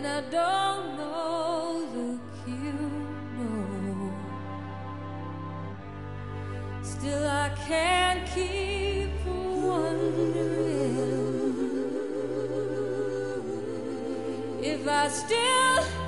and I don't know the cue, no. Still I can't keep from wondering if I still